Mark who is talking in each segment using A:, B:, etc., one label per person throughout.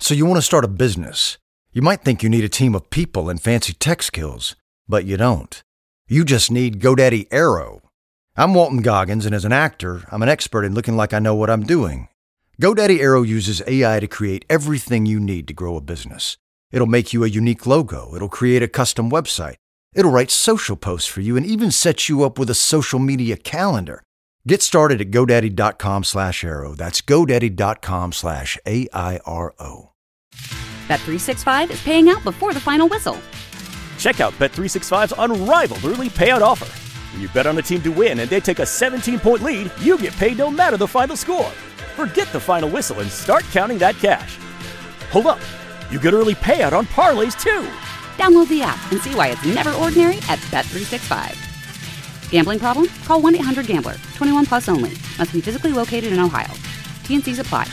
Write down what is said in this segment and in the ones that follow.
A: So you want to start a business. You might think you need a team of people and fancy tech skills, but you don't. You just need GoDaddy Aero. I'm Walton Goggins, and as an actor, I'm an expert in looking like I know what I'm doing. GoDaddy Aero uses AI to create everything you need to grow a business. It'll make you a unique logo. It'll create a custom website. It'll write social posts for you and even set you up with a social media calendar. Get started at GoDaddy.com/Aero. That's GoDaddy.com/AIRO.
B: Bet365 is paying out before the final whistle.
C: Check out Bet365's unrivaled early payout offer. When you bet on a team to win and they take a 17-point lead, you get paid no matter the final score. Forget the final whistle and start counting that cash. Hold up. You get early payout on parlays, too.
B: Download the app and see why it's never ordinary at Bet365. Gambling problem? Call 1-800-GAMBLER. 21 plus only. Must be physically located in Ohio. T&Cs apply.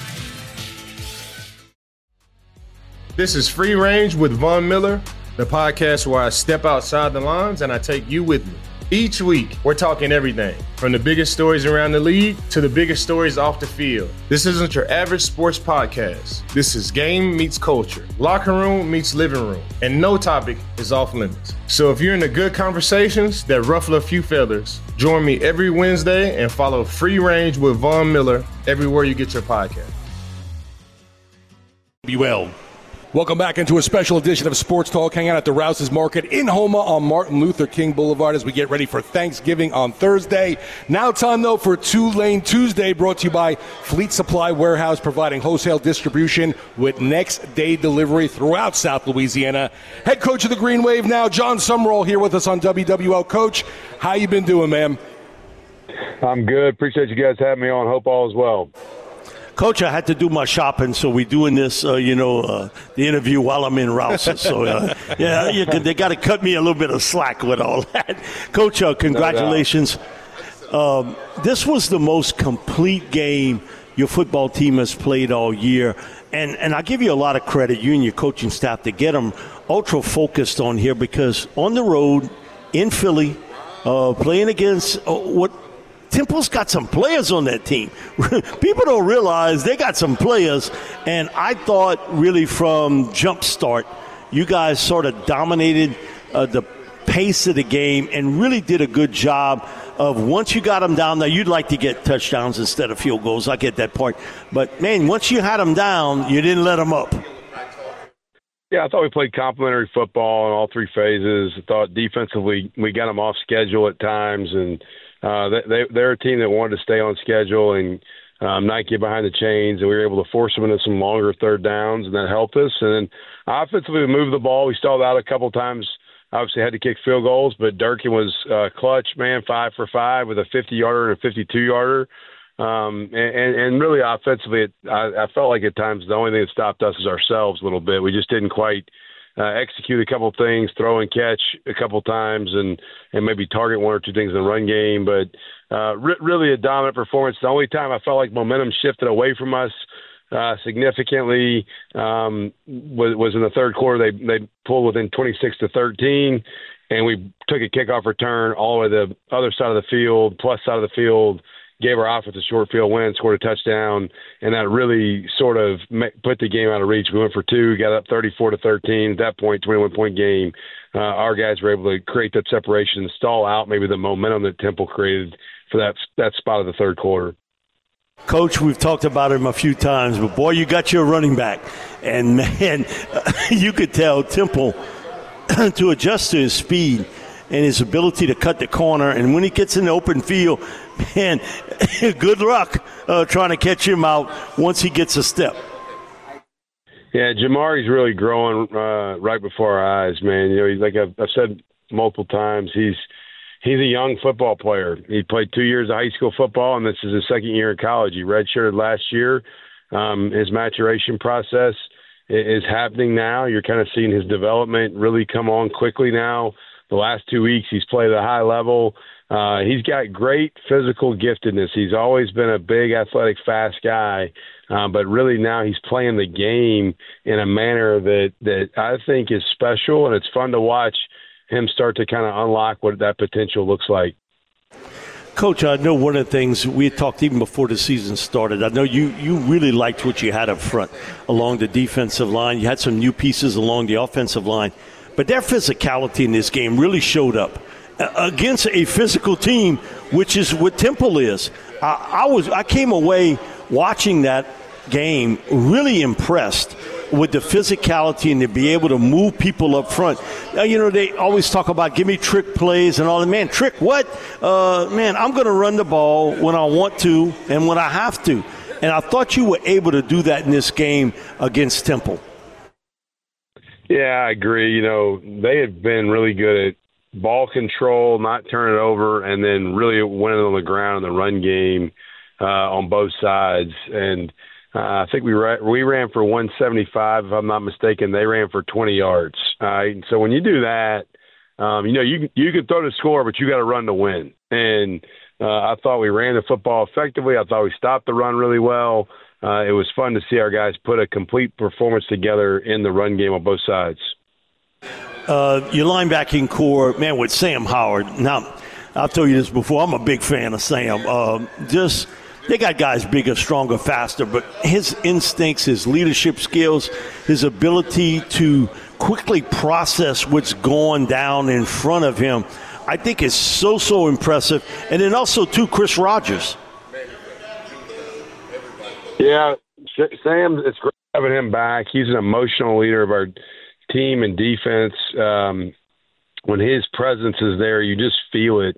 D: This is Free Range with Von Miller, the podcast where I step outside the lines and I take you with me. Each week, we're talking everything from the biggest stories around the league to the biggest stories off the field. This isn't your average sports podcast. This is game meets culture, locker room meets living room, and no topic is off limits. So if you're into good conversations that ruffle a few feathers, join me every Wednesday and follow Free Range with Von Miller everywhere you get your podcast.
E: Be well. Welcome back into a special edition of Sports Talk. Hang out at the Rouse's Market in Houma on Martin Luther King Boulevard as we get ready for Thanksgiving on Thursday. Now time, though, for Two-Lane Tuesday, brought to you by Fleet Supply Warehouse, providing wholesale distribution with next-day delivery throughout South Louisiana. Head coach of the Green Wave now, John Summerall, here with us on WWL. Coach, how you been doing, man?
F: I'm good. Appreciate you guys having me on. Hope all is well.
G: Coach, I had to do my shopping, so we're doing this, the interview while I'm in Rouse's. So, they got to cut me a little bit of slack with all that. Coach, congratulations. This was the most complete game your football team has played all year. And I give you a lot of credit, you and your coaching staff, to get them ultra focused on here, because on the road in Philly, playing against Temple's got some players on that team. People don't realize they got some players, and I thought really from jump start, you guys sort of dominated the pace of the game and really did a good job of, once you got them down there, you'd like to get touchdowns instead of field goals. I get that part. But, man, once you had them down, you didn't let them up.
F: Yeah, I thought we played complimentary football in all three phases. I thought defensively we got them off schedule at times, and they're a team that wanted to stay on schedule and not get behind the chains, and we were able to force them into some longer third downs, and that helped us. And then offensively, we moved the ball. We stalled out a couple times. Obviously, had to kick field goals, but Durkin was clutch, man, 5 for 5 with a 50-yarder and a 52-yarder. And really offensively, I felt like at times the only thing that stopped us is ourselves a little bit. We just didn't quite execute a couple things, throw and catch a couple times, and maybe target one or two things in the run game. But really a dominant performance. The only time I felt like momentum shifted away from us significantly was in the third quarter. They pulled within 26-13, and we took a kickoff return all the way to the other side of the field, plus side of the field, gave our offense a short field win, scored a touchdown, and that really sort of put the game out of reach. We went for two, got up 34-13. At that point, 21-point game. Our guys were able to create that separation and stall out maybe the momentum that Temple created for that spot of the third quarter.
G: Coach, we've talked about him a few times, but, boy, you got your running back. And, man, you could tell Temple to adjust to his speed and his ability to cut the corner. And when he gets in the open field, man, good luck trying to catch him out once he gets a step.
F: Yeah, Jamari's really growing right before our eyes, man. You know, like I've said multiple times, he's a young football player. He played 2 years of high school football, and this is his second year in college. He redshirted last year. His maturation process is happening now. You're kind of seeing his development really come on quickly now. The last 2 weeks he's played at a high level. He's got great physical giftedness. He's always been a big, athletic, fast guy, but really now he's playing the game in a manner that I think is special, and it's fun to watch him start to kind of unlock what that potential looks like.
G: Coach, I know one of the things we had talked even before the season started, I know you really liked what you had up front along the defensive line. You had some new pieces along the offensive line. But their physicality in this game really showed up against a physical team, which is what Temple is. I came away watching that game really impressed with the physicality and to be able to move people up front. They always talk about give me trick plays and all that. Man, trick what? I'm going to run the ball when I want to and when I have to. And I thought you were able to do that in this game against Temple.
F: Yeah, I agree. They have been really good at ball control, not turning it over, and then really winning on the ground in the run game on both sides. And I think we ran for 175, if I'm not mistaken. They ran for 20 yards. So when you do that, you can throw the score, but you got to run to win. And I thought we ran the football effectively. I thought we stopped the run really well. It was fun to see our guys put a complete performance together in the run game on both sides.
G: Your linebacking core, man, with Sam Howard. Now, I've told you this before. I'm a big fan of Sam. They got guys bigger, stronger, faster, but his instincts, his leadership skills, his ability to quickly process what's going down in front of him, I think is so impressive. And then also, too, Chris Rogers.
F: Yeah, Sam, it's great having him back. He's an emotional leader of our team and defense. When his presence is there, you just feel it.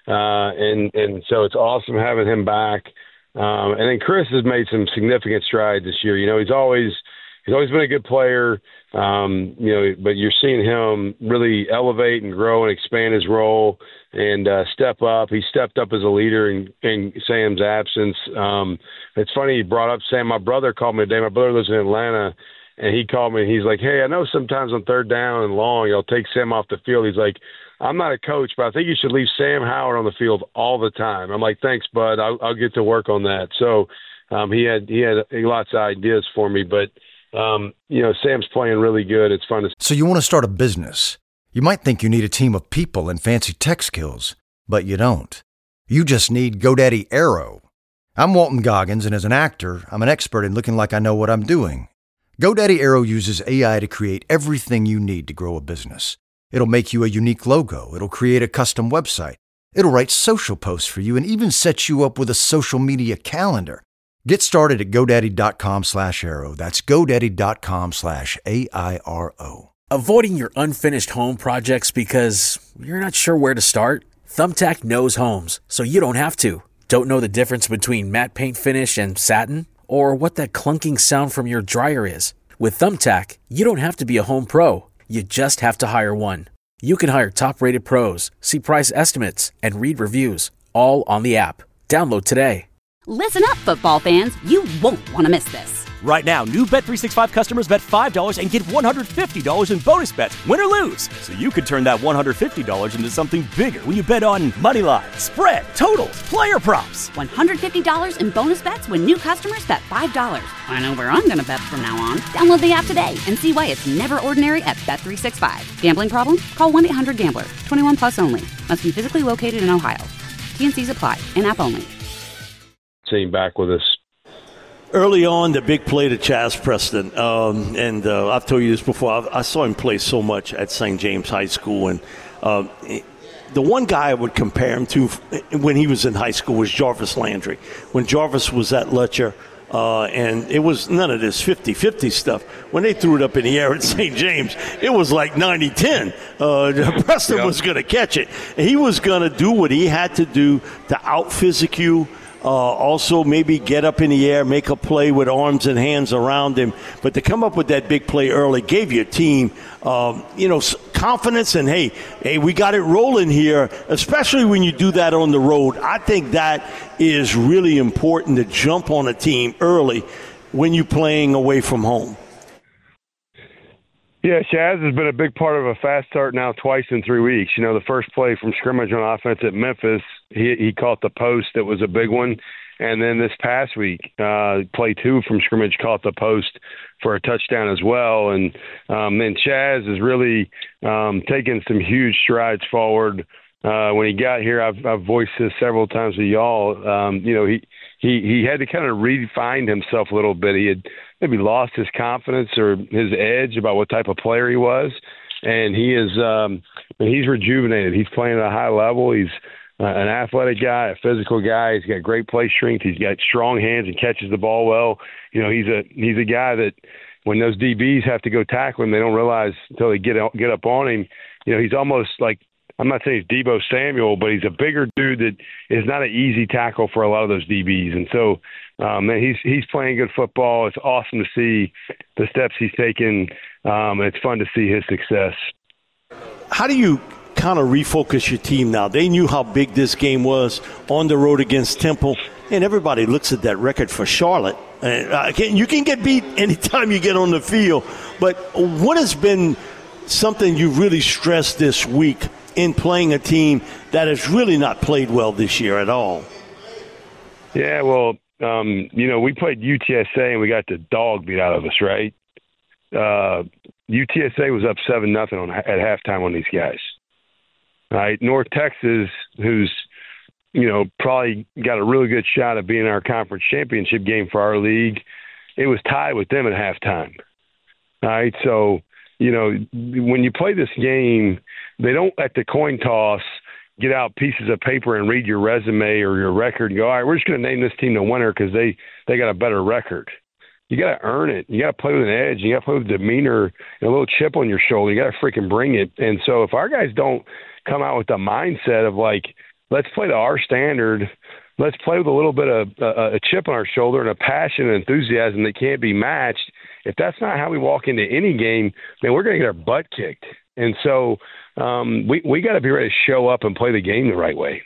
F: And so it's awesome having him back. And then Chris has made some significant strides this year. He's always been a good player. But you're seeing him really elevate and grow and expand his role and step up. He stepped up as a leader in Sam's absence. It's funny, he brought up Sam. My brother called me today. My brother lives in Atlanta, and he called me, and he's like, hey, I know sometimes on third down and long, you'll take Sam off the field. He's like, I'm not a coach, but I think you should leave Sam Howard on the field all the time. I'm like, thanks, bud. I'll get to work on that. So he had lots of ideas for me, but Sam's playing really good. It's fun to see.
A: So you want to start a business. You might think you need a team of people and fancy tech skills, but you don't. You just need GoDaddy Aero. I'm Walton Goggins, and as an actor, I'm an expert in looking like I know what I'm doing. GoDaddy Aero uses AI to create everything you need to grow a business. It'll make you a unique logo. It'll create a custom website. It'll write social posts for you and even set you up with a social media calendar. Get started at GoDaddy.com/Aero. That's GoDaddy.com/AIRO.
H: Avoiding your unfinished home projects because you're not sure where to start? Thumbtack knows homes, so you don't have to. Don't know the difference between matte paint finish and satin? Or what that clunking sound from your dryer is? With Thumbtack, you don't have to be a home pro. You just have to hire one. You can hire top-rated pros, see price estimates, and read reviews, all on the app. Download today.
B: Listen up, football fans. You won't want to miss this.
C: Right now, new Bet365 customers bet $5 and get $150 in bonus bets, win or lose. So you could turn that $150 into something bigger when you bet on money line, spread, totals, player props.
B: $150 in bonus bets when new customers bet $5. I know where I'm going to bet from now on. Download the app today and see why it's never ordinary at Bet365. Gambling problem? Call 1-800-GAMBLER. 21 plus only. Must be physically located in Ohio. T&Cs apply. In-app only.
F: Seeing back with us.
G: Early on, the big play to Chaz Preston, and I've told you this before, I saw him play so much at St. James High School, and the one guy I would compare him to when he was in high school was Jarvis Landry. When Jarvis was at Letcher, and it was none of this 50-50 stuff. When they threw it up in the air at St. James, it was like 90-10. Preston was going to catch it. He was going to do what he had to do to out-physic you. Also maybe get up in the air, make a play with arms and hands around him. But to come up with that big play early gave your team, confidence and, hey, we got it rolling here, especially when you do that on the road. I think that is really important to jump on a team early when you're playing away from home.
F: Yeah, Chaz has been a big part of a fast start now twice in 3 weeks. The first play from scrimmage on offense at Memphis, he caught the post. That was a big one. And then this past week, play 2 from scrimmage caught the post for a touchdown as well. And then Chaz has really taken some huge strides forward when he got here, I've voiced this several times with y'all. He had to kind of refine himself a little bit. He had maybe lost his confidence or his edge about what type of player he was, and he's rejuvenated. He's playing at a high level. He's an athletic guy, a physical guy. He's got great play strength. He's got strong hands and catches the ball well. He's a guy that when those DBs have to go tackle him, they don't realize until they get up on him. He's almost like, I'm not saying he's Deebo Samuel, but he's a bigger dude that is not an easy tackle for a lot of those DBs. And so, he's playing good football. It's awesome to see the steps he's taken. It's fun to see his success.
G: How do you kind of refocus your team now? They knew how big this game was on the road against Temple, and everybody looks at that record for Charlotte. You can get beat anytime you get on the field, but what has been something you really stressed this week in playing a team that has really not played well this year at all?
F: Yeah, well, we played UTSA and we got the dog beat out of us, right? UTSA was up 7-0 at halftime on these guys. Right, North Texas, who's probably got a really good shot of being our conference championship game for our league, it was tied with them at halftime. All right, so when you play this game, they don't at the coin toss get out pieces of paper and read your resume or your record and go, all right, we're just going to name this team the winner because they got a better record. You got to earn it. You got to play with an edge. You got to play with demeanor and a little chip on your shoulder. You got to freaking bring it. And so if our guys don't come out with the mindset of like, let's play to our standard, let's play with a little bit of a chip on our shoulder and a passion and enthusiasm that can't be matched. If that's not how we walk into any game, then we're going to get our butt kicked. And so we got to be ready to show up and play the game the right way.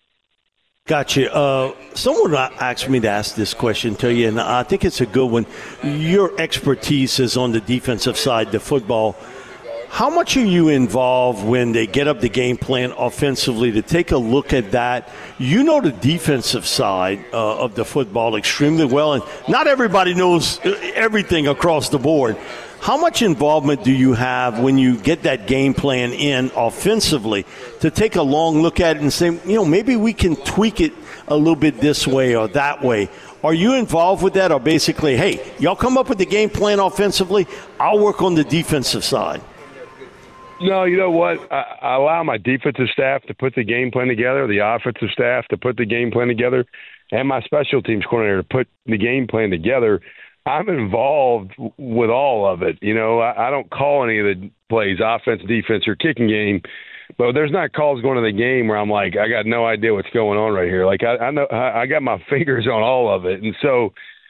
G: Gotcha. Someone asked me to ask this question to you, and I think it's a good one. Your expertise is on the defensive side, the football. How much are you involved when they get up the game plan offensively to take a look at that? You know the defensive side of the football extremely well, and not everybody knows everything across the board. How much involvement do you have when you get that game plan in offensively to take a long look at it and say, maybe we can tweak it a little bit this way or that way? Are you involved with that, or basically, hey, y'all come up with the game plan offensively, I'll work on the defensive side?
F: No, you know what? I allow my defensive staff to put the game plan together, the offensive staff to put the game plan together, and my special teams coordinator to put the game plan together. I'm involved with all of it. I don't call any of the plays, offense, defense, or kicking game, but there's not calls going to the game where I'm like, I got no idea what's going on right here. Like I know I got my fingers on all of it. And so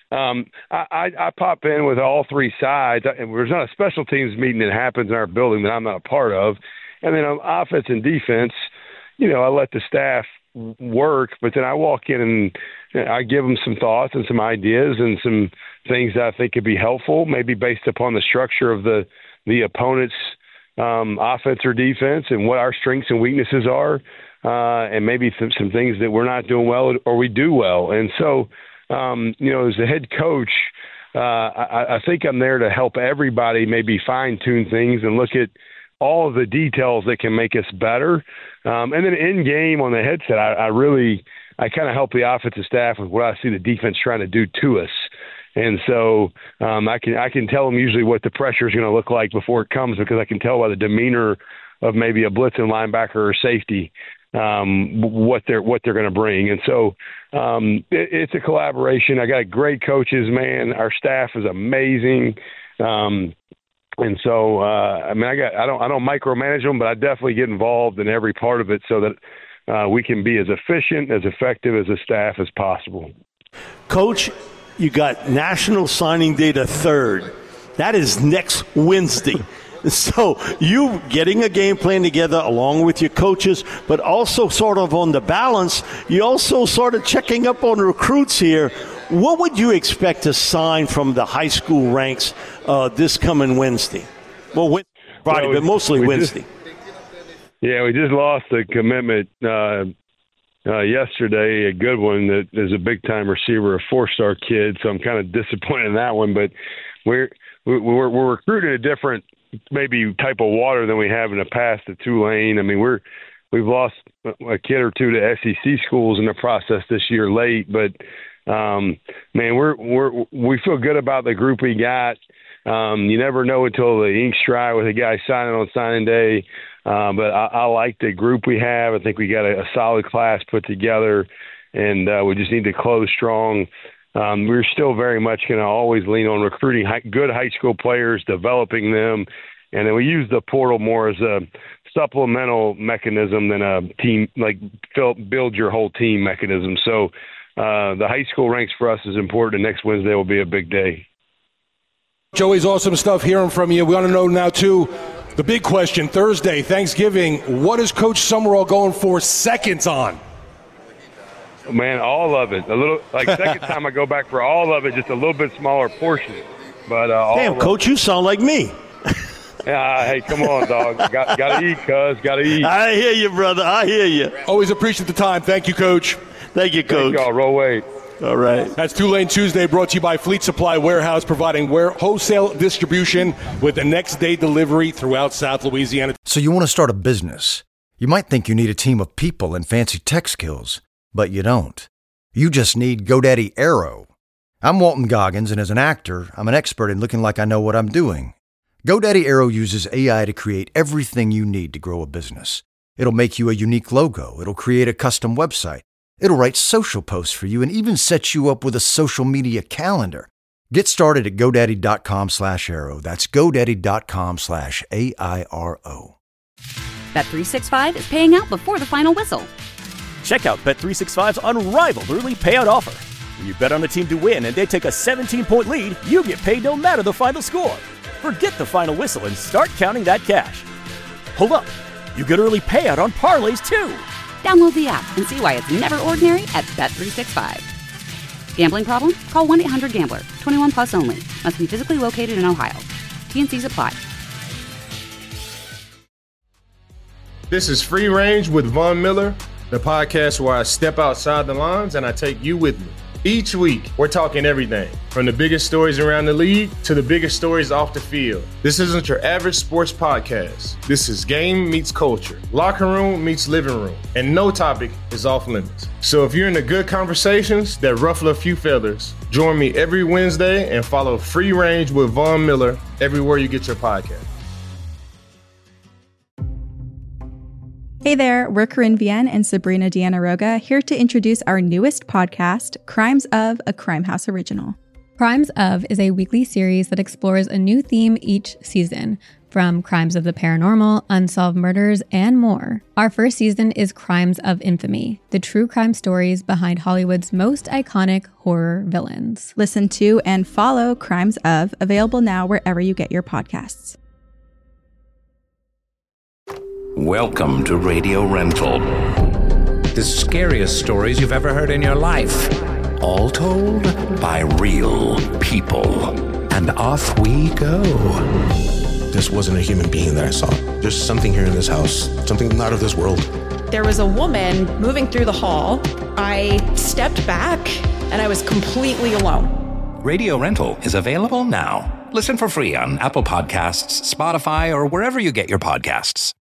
F: I pop in with all three sides. There's not a special teams meeting that happens in our building that I'm not a part of. And then on offense and defense, I let the staff work, but then I walk in and I give them some thoughts and some ideas and some things that I think could be helpful, maybe based upon the structure of the opponent's offense or defense and what our strengths and weaknesses are, and maybe some things that we're not doing well or we do well. And so, as a head coach, I think I'm there to help everybody maybe fine-tune things and look at all of the details that can make us better. And then in game on the headset, I kind of help the offensive staff with what I see the defense trying to do to us. And so I can tell them usually what the pressure is going to look like before it comes, because I can tell by the demeanor of maybe a blitzing linebacker or safety what they're going to bring. And so it's a collaboration. I got great coaches, man. Our staff is amazing. And so, I don't micromanage them, but I definitely get involved in every part of it so that we can be as efficient, as effective as a staff as possible.
G: Coach, you got National Signing Day the 3rd. That is next Wednesday. So you getting a game plan together along with your coaches, but also sort of on the balance, you also sort of checking up on recruits here. What would you expect to sign from the high school ranks this coming Wednesday? Well, Friday, but mostly Wednesday.
F: We just lost a commitment yesterday, a good one that is a big-time receiver, a 4-star kid, so I'm kind of disappointed in that one. But we're recruiting a different maybe type of water than we have in the past at Tulane. I mean, we've lost a kid or two to SEC schools in the process this year late. But man, we feel good about the group we got. You never know until the ink's dry with a guy signing on signing day. But I like the group we have. I think we got a solid class put together, and we just need to close strong. We're still very much going to always lean on recruiting good high school players, developing them, and then we use the portal more as a supplemental mechanism than a team, like build your whole team mechanism. So the high school ranks for us is important, and next Wednesday will be a big day.
E: Joey's awesome stuff hearing from you. We want to know now, too, the big question, Thursday, Thanksgiving, what is Coach Summerall going for seconds on?
F: Man, all of it. A little, like second time I go back for all of it, just a little bit smaller portion. But
G: damn, Coach, you sound like me.
F: Yeah, hey, come on, dog. Got to eat, cuz. Got to eat.
G: I hear you, brother. I hear you.
E: Always appreciate the time. Thank you, Coach.
G: Thank you, Coach.
F: Thank y'all. Roll weight.
G: All right.
E: That's Tulane Tuesday, brought to you by Fleet Supply Warehouse, providing wholesale distribution with the next-day delivery throughout South Louisiana.
A: So you want to start a business. You might think you need a team of people and fancy tech skills, but you don't. You just need GoDaddy Aero. I'm Walton Goggins, and as an actor, I'm an expert in looking like I know what I'm doing. GoDaddy Aero uses AI to create everything you need to grow a business. It'll make you a unique logo. It'll create a custom website. It'll write social posts for you and even set you up with a social media calendar. Get started at GoDaddy.com/Aero. That's GoDaddy.com/AIRO.
B: Bet365 is paying out before the final whistle.
C: Check out Bet365's unrivaled early payout offer. When you bet on a team to win and they take a 17-point lead, you get paid no matter the final score. Forget the final whistle and start counting that cash. Hold up. You get early payout on parlays, too.
B: Download the app and see why it's never ordinary at Bet365. Gambling problem? Call 1-800-GAMBLER. 21 plus only. Must be physically located in Ohio. T&Cs apply.
D: This is Free Range with Von Miller, the podcast where I step outside the lines and I take you with me. Each week, we're talking everything from the biggest stories around the league to the biggest stories off the field. This isn't your average sports podcast. This is game meets culture, locker room meets living room, and no topic is off limits. So if you're into good conversations that ruffle a few feathers, join me every Wednesday and follow Free Range with Von Miller everywhere you get your podcast.
I: Hey there, we're Corinne Vienne and Sabrina Diana-Roga here to introduce our newest podcast, Crimes of, a Crime House original.
J: Crimes of is a weekly series that explores a new theme each season, from crimes of the paranormal, unsolved murders, and more. Our first season is Crimes of Infamy, the true crime stories behind Hollywood's most iconic horror villains.
I: Listen to and follow Crimes of, available now wherever you get your podcasts.
K: Welcome to Radio Rental. The scariest stories you've ever heard in your life. All told by real people. And off we go.
L: This wasn't a human being that I saw. There's something here in this house. Something not of this world.
M: There was a woman moving through the hall. I stepped back and I was completely alone.
K: Radio Rental is available now. Listen for free on Apple Podcasts, Spotify, or wherever you get your podcasts.